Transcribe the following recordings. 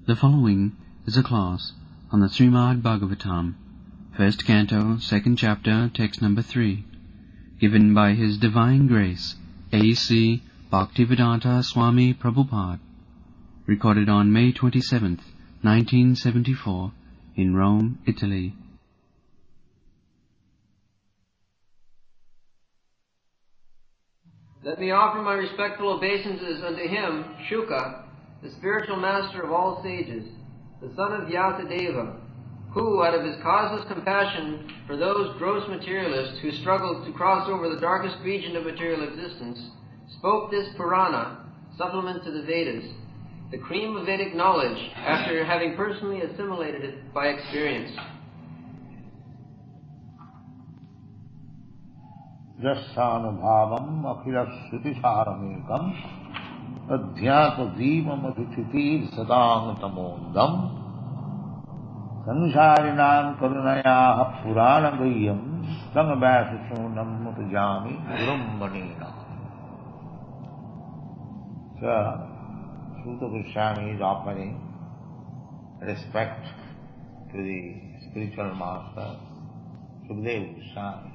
The following is a class on the Srimad Bhagavatam, first canto, second chapter, text number 3, given by His Divine Grace, A.C. Bhaktivedanta Swami Prabhupada, recorded on May 27th, 1974, in Rome, Italy. Let me offer my respectful obeisances unto him, Shuka, the spiritual master of all sages, the son of Vyasadeva, who, out of his causeless compassion for those gross materialists who struggled to cross over the darkest region of material existence, spoke this Purana, supplement to the Vedas, the cream of Vedic knowledge, after having personally assimilated it by experience. Jasanubhavam akhilashrutisaramekam adhyatadimamabhichitir sadangamondam sansarinam karunaya puranagayam samabhasishunam mutajami brahmanina. So, Suta Goswami is offering respect to the spiritual master, Sukadeva Goswami.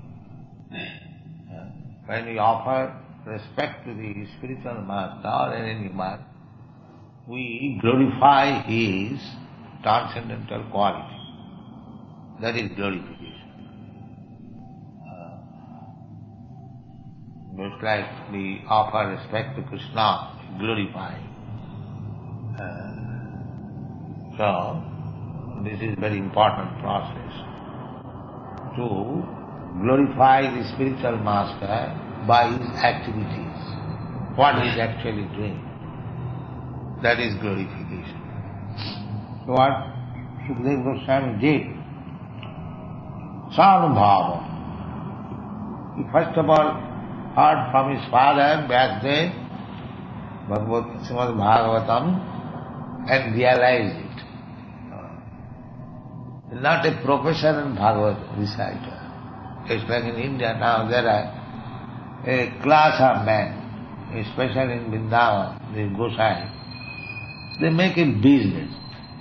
When we offer respect to the spiritual master or any man, we glorify his transcendental quality. That is glorification. Just like we offer respect to Krishna, glorify. So, this is a very important process to glorify the spiritual master by his activities, what he is actually doing. That is glorification. So what Sukadeva Goswami did, Sanubhava. He first of all heard from his father, Vyasadeva, Srimad Bhagavatam, and realized it. Not a professional Bhagavad reciter. Just like in India now there are a class of men, especially in Vrindavan, the Gosai, they make a business.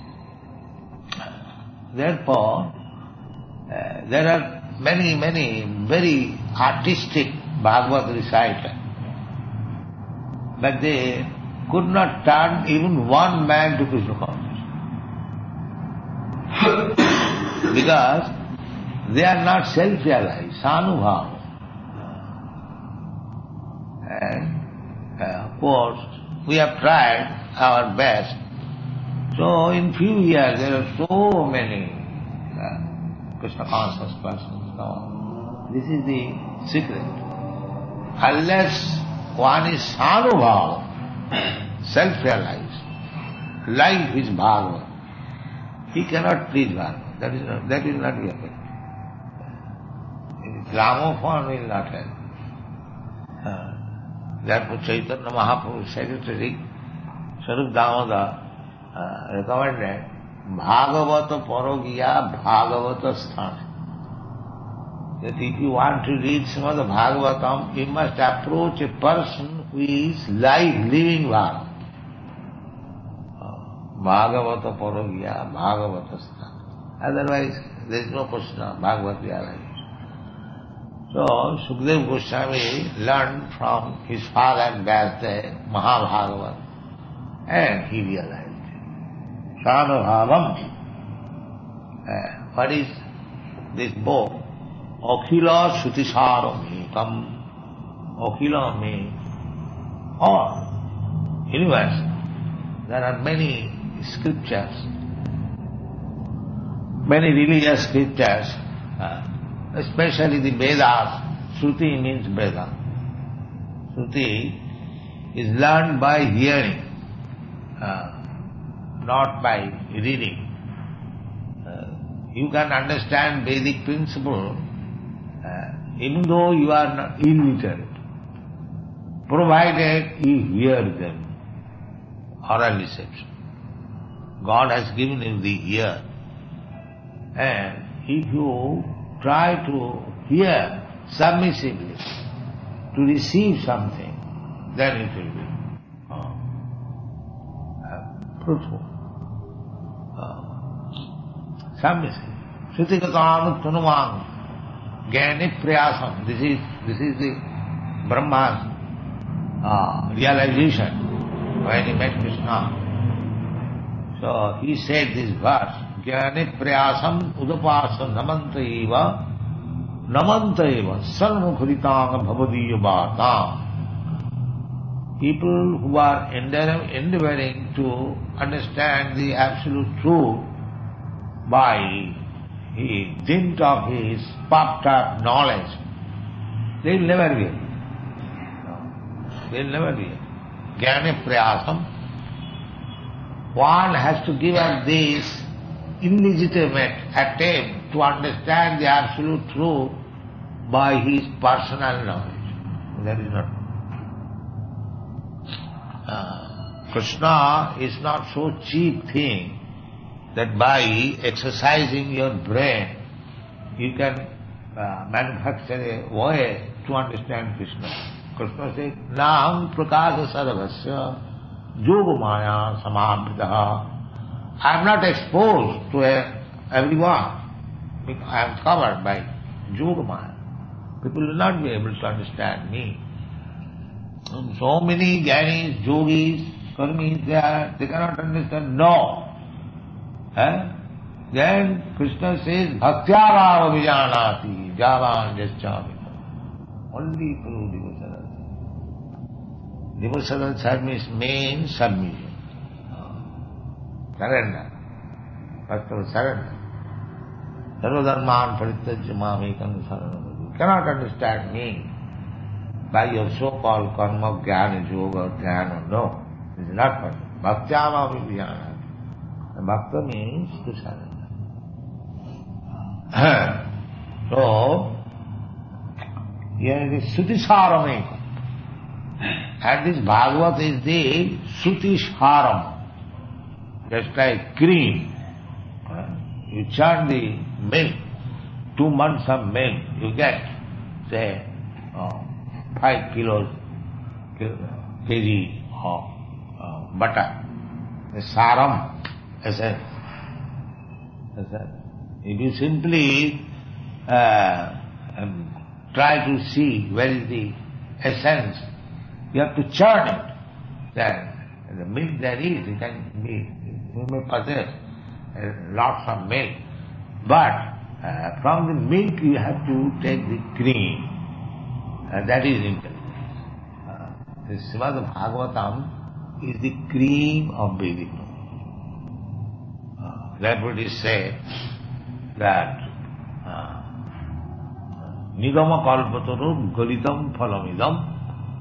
Therefore, there are many very artistic Bhagavad reciters, but they could not turn even one man to Krishna consciousness. Because they are not self-realized, sanubhava. And of course, we have tried our best. So in few years there are so many Krishna conscious persons. No. This is the secret. Unless one is sanubhava, self-realized, life is Bhagavad, he cannot please Bhagavad. That is not happening. Gramophone will not help. Therefore Chaitanya Mahaprabhu's secretary, Sarup Damodar, recommended Bhagavata Parogiya Bhagavata Sthana. That if you want to read Srimad Bhagavatam, you must approach a person who is living Bhagavad. Bhagavata Parogiya Bhagavata Sthana. Otherwise, there is no question of Bhagavad realization. So, Sukadeva Goswami learned from his father Vyasadeva, Mahabhagavat, and he realized it. Sanubhavam. What is this book? Akhila Shrutisharamekam. Akhila means all, universal. There are many scriptures, many religious scriptures, especially the Vedas. Shruti means Veda. Shruti is learned by hearing, not by reading. You can understand Vedic principle even though you are not illiterate, provided you hear them. Oral reception. God has given you the ear, and if you try to hear submissively, to receive something, then it will be fruitful. Samvisi. Srutikata Tanumang Gyani Priyasam. This is the Brahma's realization when he met Krishna. So he said this verse, Gyani Priyasam Udapasa Namantaiva Sarvamukharitanga Bhavadiya Bhatam. People who are endeavoring to understand the absolute truth by the dint of his puffed up knowledge, they will never be able. They will never be able. Jnana Priyasam. One has to give up this illegitimate attempt to understand the absolute truth by his personal knowledge. That is not. Krishna is not so cheap thing that by exercising your brain you can manufacture a way to understand Krishna. Krishna says, Naham prakasa sarvasya yogamaya samamritaha. I am not exposed to everyone. I am covered by yogamaya. People will not be able to understand me. So many jnanis, yogis, karmis, they cannot understand. No. Then Krishna says, Bhaktya vijanati javan jaschami. Only through devotional. Devotional service means submission. Surrender. Bhakta surrender. Sarvadharman parityajya mamekam saranam. You cannot understand me by your so-called karma, jnana, yoga, jnana. No, this is not possible. Bhaktyama vijnana. Bhakta means to surrender. So, here is Srutisharameka. And this Bhagavat is the Srutisharam. Just like cream. You churn the milk, 2 months of milk, you get, say, 5 kg of butter. The saram, essence. If you simply try to see where is the essence, you have to churn it. Then the milk there is, you may possess lots of milk, but from the milk you have to take the cream. That is intelligence. The Srimad Bhagavatam is the cream of Vedic knowledge. Therefore it is said that Nigama kalpataru galitam phalamidam.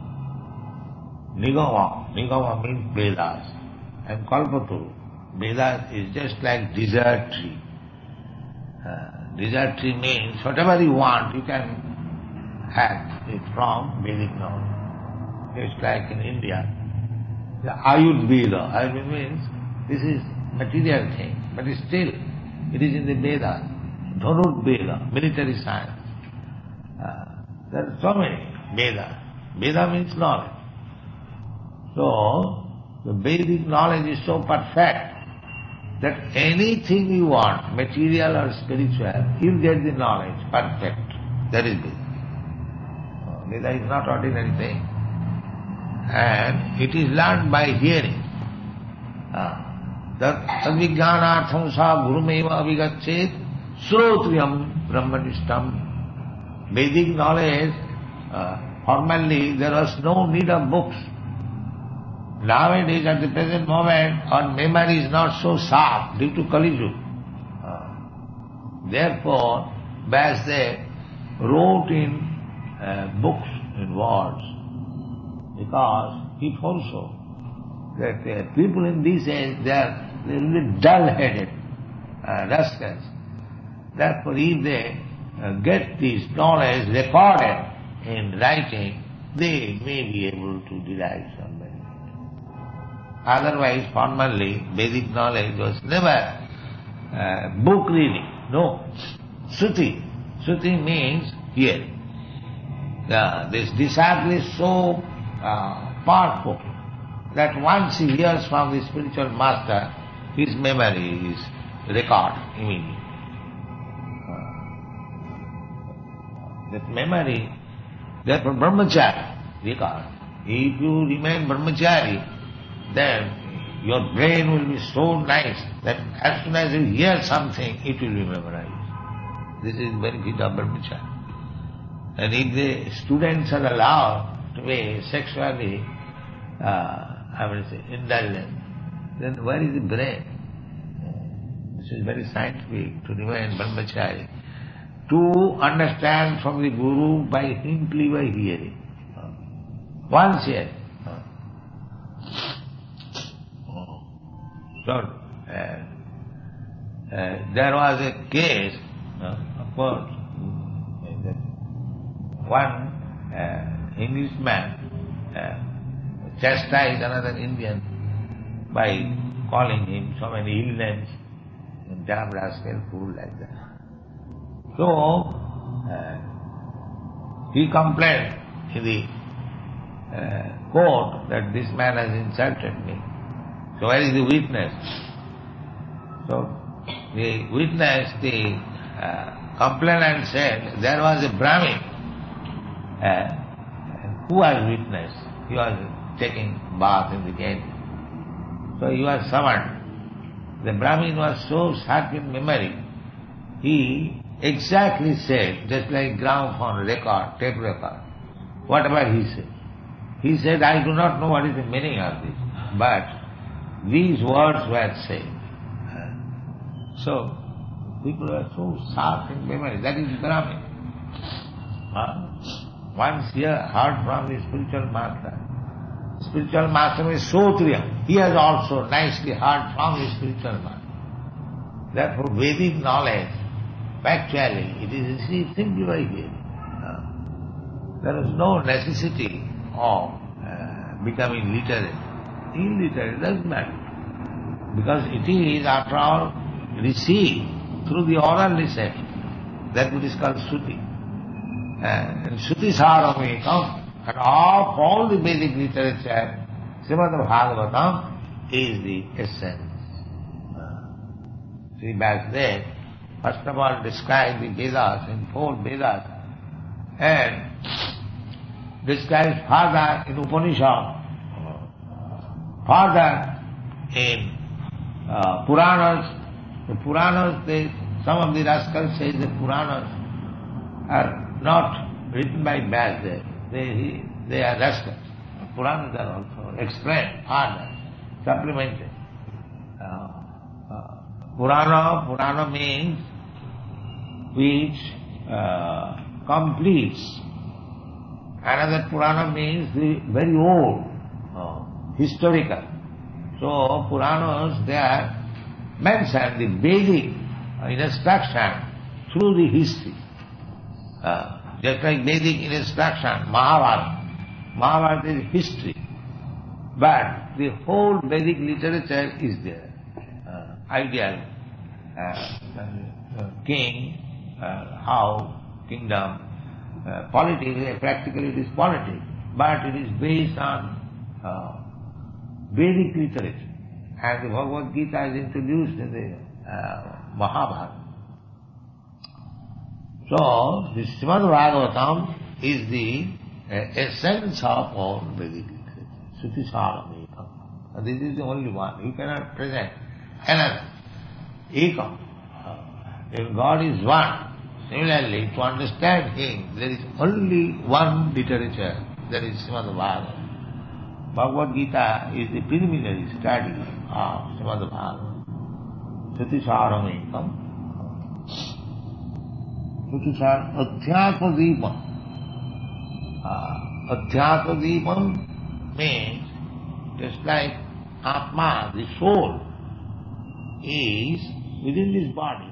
Nigama means Vedas. And kalpataru, Vedas is just like desert tree. Desert tree means whatever you want, you can have it from Vedic knowledge. Just like in India, the Ayurveda. Ayurveda means this is material thing, but still it is in the Vedas. Dhanurveda, military science. There are so many Vedas. Veda means knowledge. So, the Vedic knowledge is so perfect that anything you want, material or spiritual, you'll get the knowledge perfect. That is Veda. Veda is not ordinary thing. And it is learned by hearing. Tadvijnanartham sa gurumeva avigachet srotriyam brahmanishtam. Vedic knowledge, formerly there was no need of books. Nowadays, at the present moment, our memory is not so sharp due to Kali Yuga. Therefore, Vyasdev wrote in books, in words, because he foresaw that people in this age, they are really dull-headed, rascals. Therefore, if they get this knowledge recorded in writing, they may be able to derive some benefit. Otherwise, formerly, Vedic knowledge was never book reading. No. Shruti. Shruti means hearing. This disciple is so powerful that once he hears from the spiritual master, his memory is record immediately. That memory, therefore brahmachari, record. If you remain brahmachari, then your brain will be so nice that as soon as you hear something, it will be memorized. This is the benefit of brahmachari. And if the students are allowed to be sexually, indulgent, then where is the brain? This is very scientific to remain brahmachari. To understand from the Guru by simply by hearing. Once hearing. So, there was a case, of course, one Englishman chastised another Indian by calling him so many ill names, damn rascal, fool, like that. So, he complained in the court that this man has insulted me. So where is the witness? So the witness, the complainant said, there was a Brahmin. Who was witness? He was taking bath in the gate. So he was summoned. The Brahmin was so sharp in memory, he exactly said, just like gramophone record, tape record, whatever he said. He said, I do not know what is the meaning of this, but these words were said. So, people are so sharp in memory. That is Brahmin. Once he heard from the spiritual master. Spiritual master is Sotriya. He has also nicely heard from the spiritual master. Therefore, Vedic knowledge, factually, it is received simply by hearing. There is no necessity of becoming literate. Illiterate doesn't matter. Because it is, after all, received through the oral reception. That which is called Shruti. And Shruti Saramekam, and of all the Vedic literature, Srimad Bhagavatam is the essence. See, back then, first of all described the Vedas in 4 Vedas, and describes further in Upanishad, further in Puranas. The Puranas, some of the rascals say the Puranas are not written by Vyasa. They are rascals. Puranas are also explained, further, supplemented. Purana means which completes. Another Purana means the very old, historical. So Puranas, they are mentioned the Vedic instruction through the history. Just like Vedic instruction, Mahabharata. Mahabharata is history. But the whole Vedic literature is there. Ideal, king, how, kingdom, politics, practically it is politics, but it is based on Vedic literature. And the Bhagavad Gita is introduced in the Mahabharata. So, the Srimad Bhagavatam is the essence of all Vedic literature. Shruti Saramekam. And this is the only one. You cannot present another. Ekam. If God is one, similarly, to understand Him, there is only one literature, that is Srimad Bhagavatam. Bhagavad Gita is the preliminary study of Srimad Bhagavatam. Shruti Saramekam. Shruti Saramekam. Adhyatma Deepam. Adhyatma Deepam means, just like Atma, the soul, is within this body.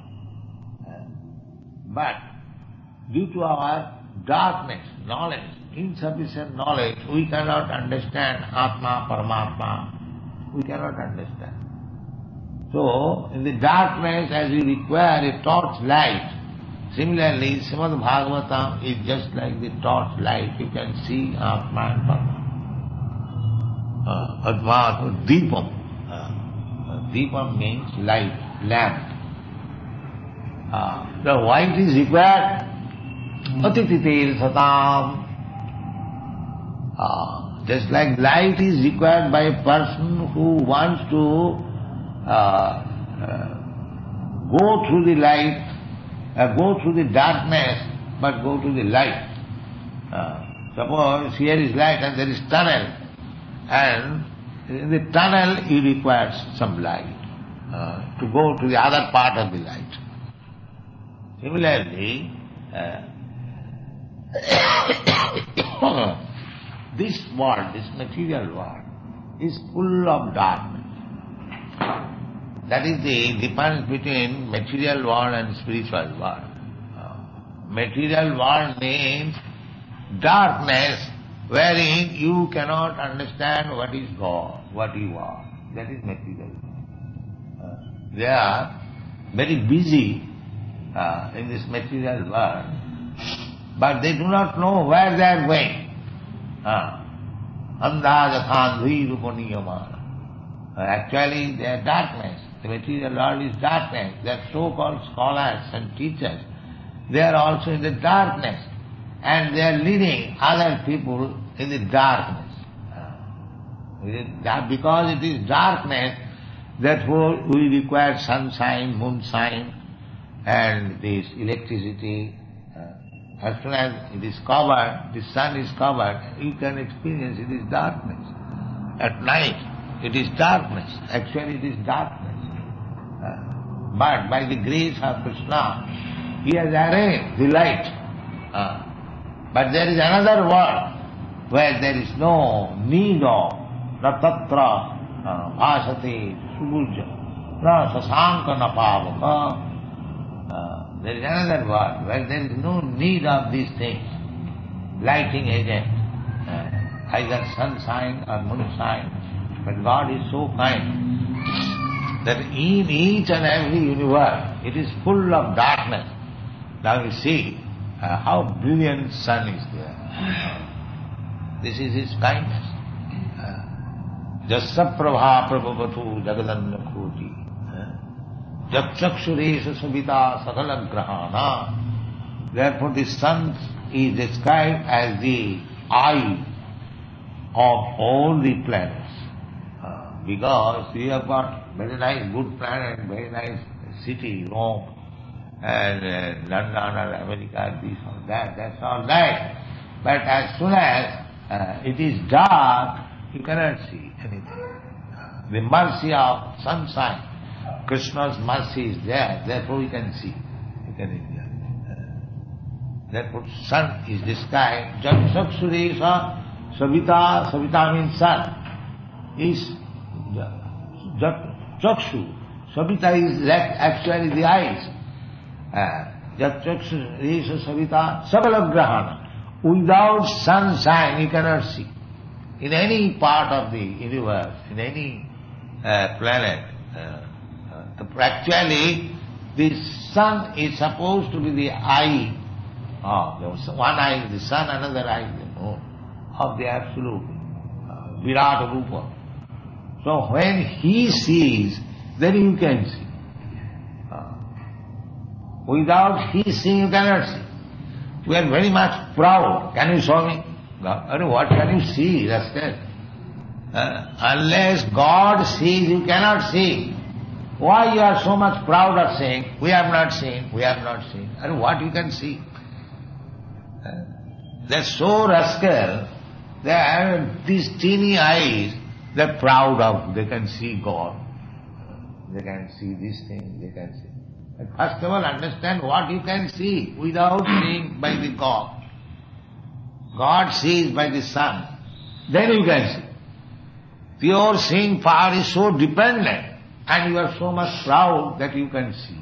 But due to our darkness, knowledge, insufficient knowledge, we cannot understand Atma, Paramatma. We cannot understand. So, in the darkness, as we require a torch light, similarly, Srimad Bhagavatam is just like the torch light. You can see Atma and Paramatma. Advaita Deepam. Deepam means light, lamp. The white is required. Atititir satam. Just like light is required by a person who wants to go through the light, go through the darkness, but go to the light. Suppose here is light and there is tunnel, and in the tunnel you require some light to go to the other part of the light. Similarly, this world, this material world, is full of darkness. That is the difference between material world and spiritual world. Material world means darkness wherein you cannot understand what is God, what you are. That is material world. They are very busy in this material world, but they do not know where they are going. Andhajathandhi rupaniyamana. Actually, they are darkness. The material world is darkness. They are so-called scholars and teachers. They are also in the darkness. And they are leading other people in the darkness. Because it is darkness, therefore we require sunshine, moonshine, and this electricity. As soon as it is covered, the sun is covered, you can experience it is darkness. At night, it is darkness. Actually, it is darkness. But by the grace of Krishna, He has arranged the light. But there is another world where there is no need of na tatra bhasate subujya na sasanka na pavaka. There is another world where there is no need of these things, lighting agent, either sunshine or moonshine. But God is so kind that in each and every universe it is full of darkness. Now you see how brilliant sun is there. This is His kindness. Jassa prabha prabhavatu jagadanna koti. Japchakshuresha sabita sakala grahana. Therefore the sun is described as the eye of all the planets. Because we have got very nice, good planet, very nice city, Rome, and London or America, this or that, that's all right. But as soon as it is dark, you cannot see anything. The mercy of sunshine, Krishna's mercy is there, therefore you can see, you can enjoy. Therefore sun is described, Japchakshuresha Savita, Savita means sun, is Chakshu. Savita is actually the eyes. Japchakshuresha Savita Sakala grahana. Without sunshine you cannot see. In any part of the universe, in any planet, actually the sun is supposed to be the eye of one eye is the sun, another eye is the moon, of the absolute Virat Rupa. So when He sees, then you can see. Without He seeing, you cannot see. We are very much proud. Can you show me? God, what can you see? That's it. Unless God sees, you cannot see. Why you are so much proud of saying, we have not seen, we have not seen? And what you can see? They're so rascal, they have these teeny eyes, they're proud of, they can see God. They can see these things, they can see. But first of all, understand what you can see without seeing by the God. God sees by the sun, then you can see. Your seeing power is so dependent, and you are so much proud that you can see.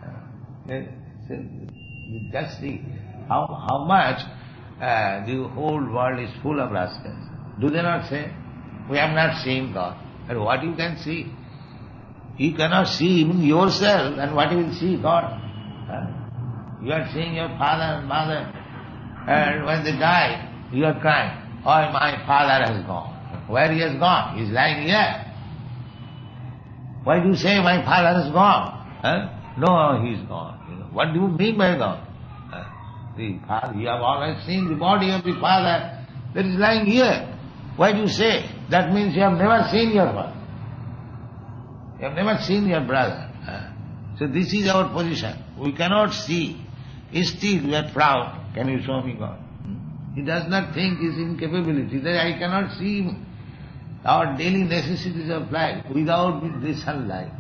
You just see how much the whole world is full of rascals. Do they not say, we have not seen God? And what you can see? You cannot see even yourself, and what you will see God? You are seeing your father and mother, and when they die, you are crying, oh, my father has gone. Where he has gone? He is lying here. Why do you say my father is gone? No, he is gone. What do you mean by gone? The father, you have always seen the body of the father that is lying here. Why do you say? That means you have never seen your father. You have never seen your brother. So this is our position. We cannot see. Still we are proud. Can you show me God? He does not think his incapability, that I cannot see him. Our daily necessities of life without the sunlight.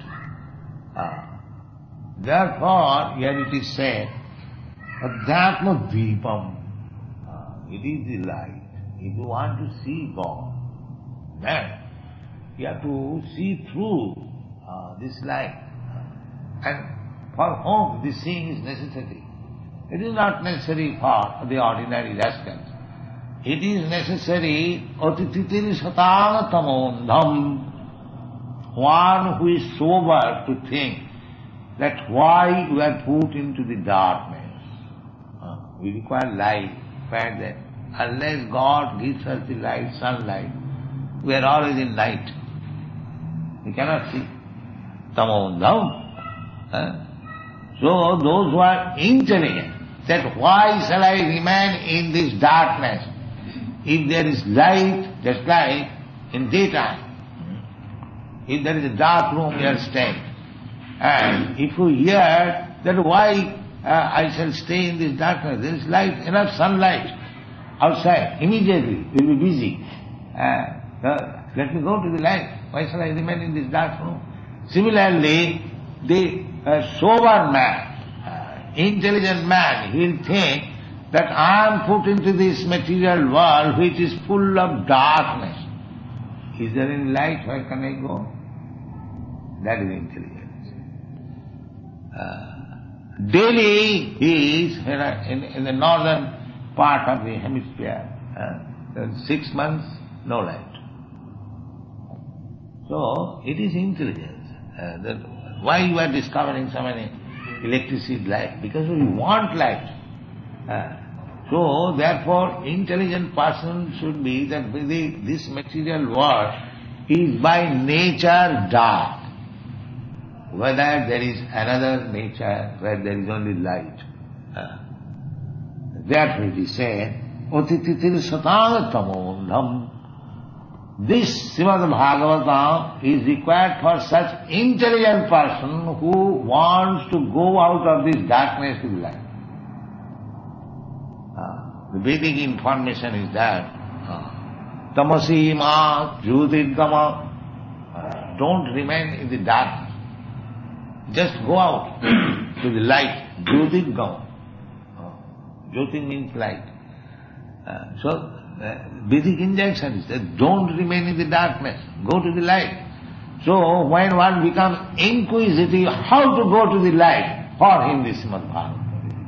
Therefore, here it is said, Adhyatma Dvipam. It is the light. If you want to see God, then you have to see through this light. And for whom this seeing is necessary? It is not necessary for the ordinary rascals. It is necessary atititir satang tamondham, one who is sober to think that why we are put into the darkness. We require light, fact that unless God gives us the light, sunlight, we are always in night. We cannot see. Tamondham. So those who are intelligent, that why shall I remain in this darkness? If there is light, just like in daytime, if there is a dark room we are staying, and if you hear that why I shall stay in this darkness, there is light, enough sunlight outside, immediately we will be busy. Let me go to the light. Why shall I remain in this dark room? Similarly, the sober man, intelligent man, he will think that I am put into this material world which is full of darkness. Is there any light? Where can I go? That is intelligence. Delhi is in the northern part of the hemisphere. 6 months, no light. So, it is intelligence. Why you are discovering so many electricity light? Because we want light. So, therefore, intelligent person should be that this material world is by nature dark. Whether there is another nature where there is only light. Therefore it is said, Otititir satang tamondham. This Srimad Bhagavatam is required for such intelligent person who wants to go out of this darkness to the light. The Vedic information is that tamasi ma jyotirgama. Don't remain in the darkness. Just go out to the light. Jyotirgama. Jyoti means light. So Vedic injunction is that don't remain in the darkness. Go to the light. So when one becomes inquisitive how to go to the light, for him this Srimad Bhagavatam.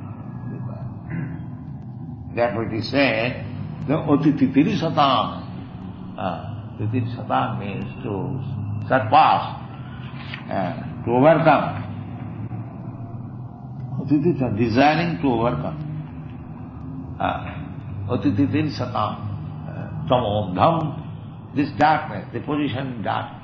Therefore it is said, the Otititiri Satam. Titiri Satam means to surpass, to overcome. Otititiri, desiring to overcome. Otititir satam, tamodham, this darkness, the position in darkness.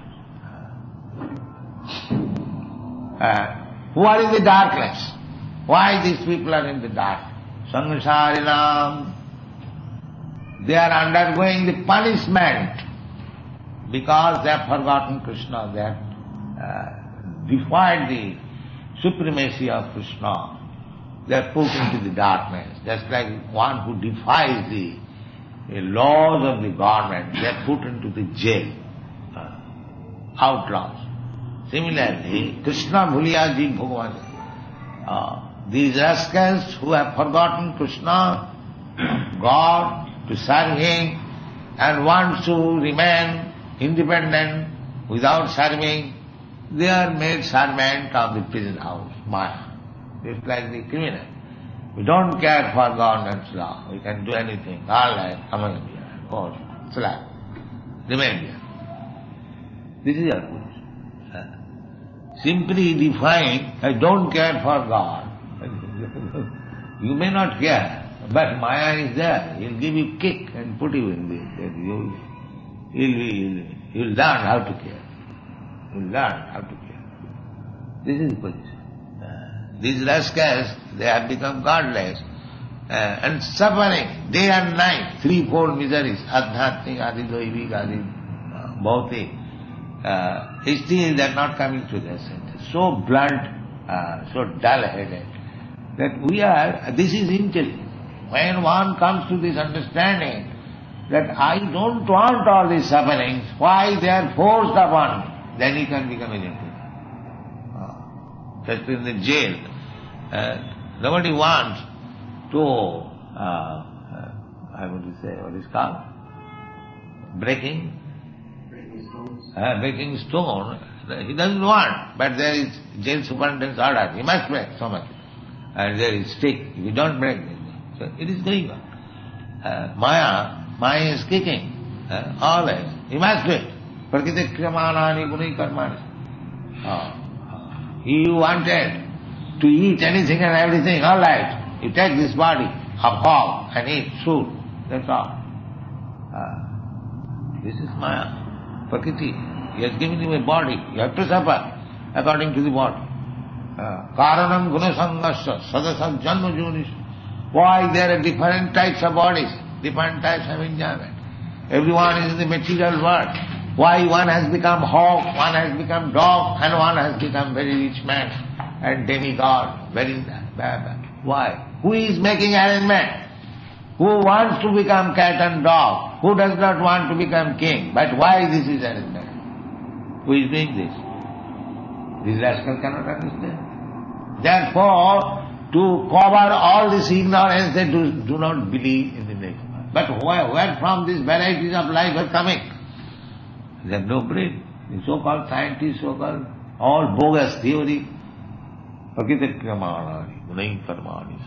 Who are in the darkness? Why these people are in the dark? Samsarinam, they are undergoing the punishment because they have forgotten Krishna, they have defied the supremacy of Krishna. They are put into the darkness, just like one who defies the laws of the government, they are put into the jail, outlaws. Similarly, Krishna Bhuliya Jeev Bhagavan. These rascals who have forgotten Krishna, God, to serve Him, and want to remain independent without serving, they are made servant of the prison house, Maya. It's like the criminal. We don't care for government's law. We can do anything. All right, come on here, go, slap, remain here. This is our position. Simply define, I don't care for God. You may not care, but Maya is there. He'll give you kick and put you in this. You'll learn how to care. We learn how to care. This is the position. These rascals, they have become godless and suffering day and night, threefold miseries, adhyatmik, adi doivik, adi bhautik. Still they are not coming to their senses. So blunt, so dull-headed, that this is intelligence. When one comes to this understanding that I don't want all these sufferings, why they are forced upon me, then he can become a gentleman. Just in the jail, nobody wants to, I want to say, what is called? Breaking stone. He doesn't want, but there is jail superintendent's order. He must break so much. And there is stick. If you don't break it, so it is going on. Maya is kicking, always. He must do it. Prakriti kriyamanani gunai karmani. He wanted to eat anything and everything, all right. You take this body of hog and eat food. That's all. This is Maya, Prakriti. He has given you a body. You have to suffer according to the body. Karanam gunasangasya sadasam janma junis. Why there are different types of bodies, different types of enjoyment. Everyone is in the material world. Why one has become hog, one has become dog, and one has become very rich man and demigod, very bad. Why? Who is making arrangement? Who wants to become cat and dog? Who does not want to become king? But why this is arrangement? Who is doing this? This rascal cannot understand. Therefore, to cover all this ignorance, they do not believe in the next one. But where from these varieties of life are coming? They have no brain. The so-called scientists, so-called all bogus theory. Prakriti kriyamanani gunai karmani.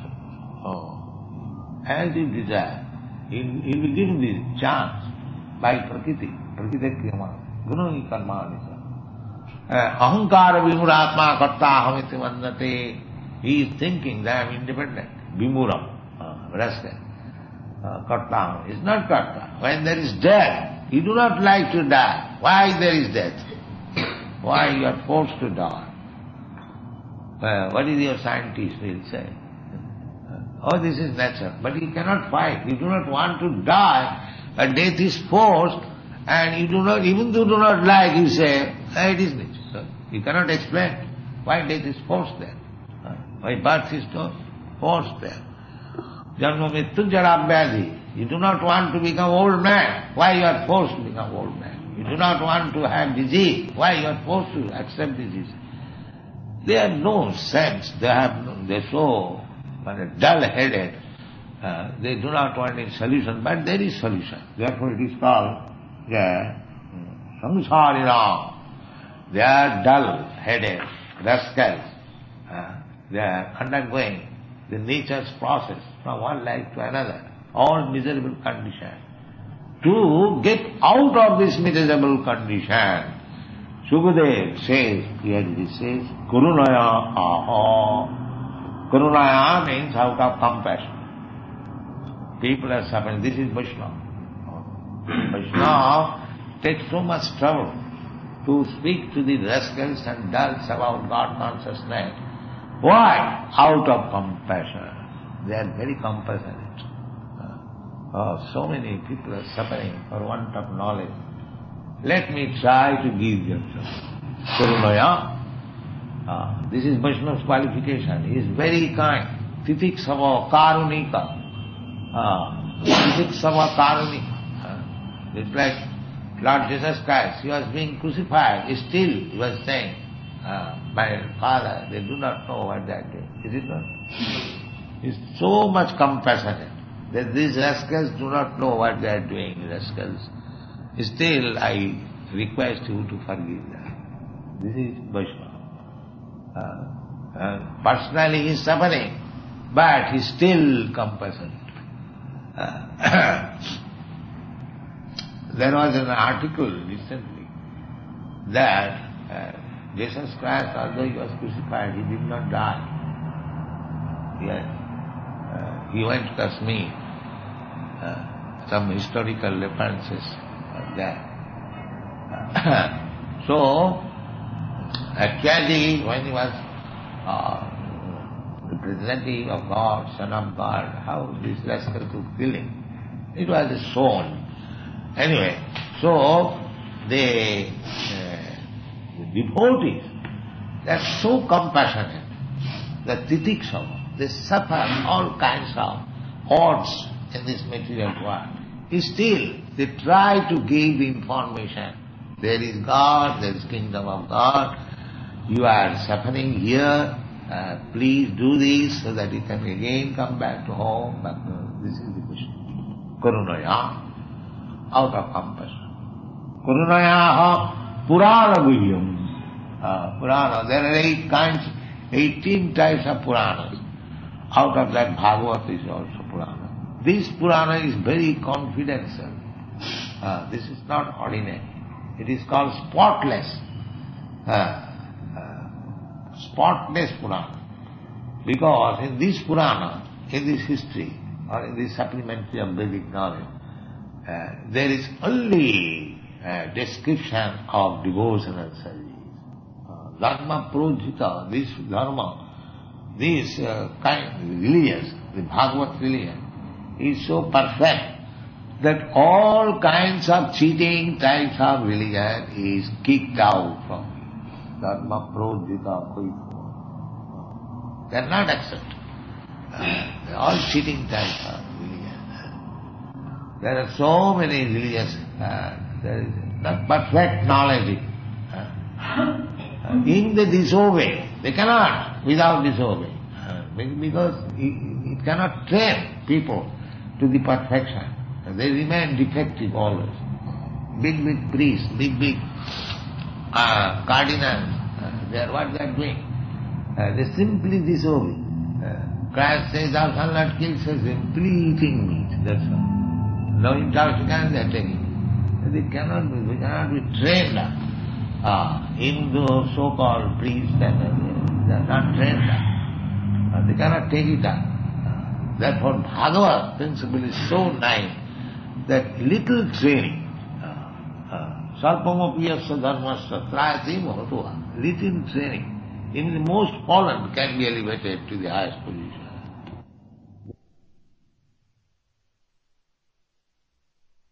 As you desire, he will be given this chance by Prakriti kriyamani gunai karmani. Ahankara vimuratma karta ahamiti vandate. He is thinking that I am independent. Vimuram, rascal. Karta is not karta. When there is death, you do not like to die. Why there is death? Why you are forced to die? What is your scientist will say? Oh, this is nature. But you cannot fight. You do not want to die, but death is forced, and you do not, even though you do not like, you say, it is nature. You cannot explain why death is forced there. Why birth is forced there. Janma mrityu jara vyadhi. You do not want to become old man. Why you are forced to become old man? You do not want to have disease. Why you are forced to accept disease? They have no sense. They are so dull-headed. They do not want any solution, but there is solution. Therefore it is called samsarina. They are dull-headed rascals. They are undergoing the nature's process from one life to another, all miserable condition. To get out of this miserable condition, Sukadev says, here he says, Karunaya aha. Karunaya means out of compassion. People are suffering. This is Vaishnava. Vaishnava takes so much trouble to speak to the rascals and dulls about God consciousness. Why? Out of compassion. They are very compassionate. So many people are suffering for want of knowledge. Let me try to give them some. Karunaya. This is Vaishnava's qualification. He is very kind. Titiksava karunika. Titiksava karunika. It's like Lord Jesus Christ. He was being crucified. Still he was saying, my Father, they do not know what they are doing. Is it not? He is so much compassionate that these rascals do not know what they are doing, rascals. Still, I request you to forgive them. This is Vaishnava. Personally he is suffering, but he is still compassionate. There was an article recently that Jesus Christ, although he was crucified, he did not die. He went to Kashmir. Some historical references are there. So, Actually, when he was representative of God, son of God, how this rascal could kill him? It was shown. Anyway, so the devotees, they are so compassionate. The Titiksava, they suffer all kinds of odds in this material world. Still, they try to give information. There is God, there is kingdom of God. You are suffering here. Please do this so that you can again come back to home. But this is the question. Karunaya, out of compassion. Karunaya Purana Guhyam. Purana, there are 18 types of Puranas. Out of that, Bhagavad is also Purana. This Purana is very confidential. This is not ordinary. It is called spotless. Spotless Purana. Because in this Purana, in this history, or in this supplementary of Vedic knowledge, there is only description of devotional service. Dharma projita, this dharma, this kind religious, the Bhagavad religion, is so perfect that all kinds of cheating types of religion is kicked out from it. Dharma projita koi. They are not accepted. They are all cheating types of religion. There are so many religious, there is not perfect knowledge. In the disobey, they cannot without disobey. Because it cannot train people to the perfection. They remain defective always. Big priests, big cardinals, what they are doing? They simply disobey. Christ says, thou shalt not kill, says simply eating meat, that's all. No intoxicants they are taking. They cannot be trained in those so-called priests, they are not trained. They cannot take it up. Therefore, Bhagavad principle is so nice that little training, Sarpamapiyasya dharmasya trayati mahatuha, little training in the most fallen can be elevated to the highest position.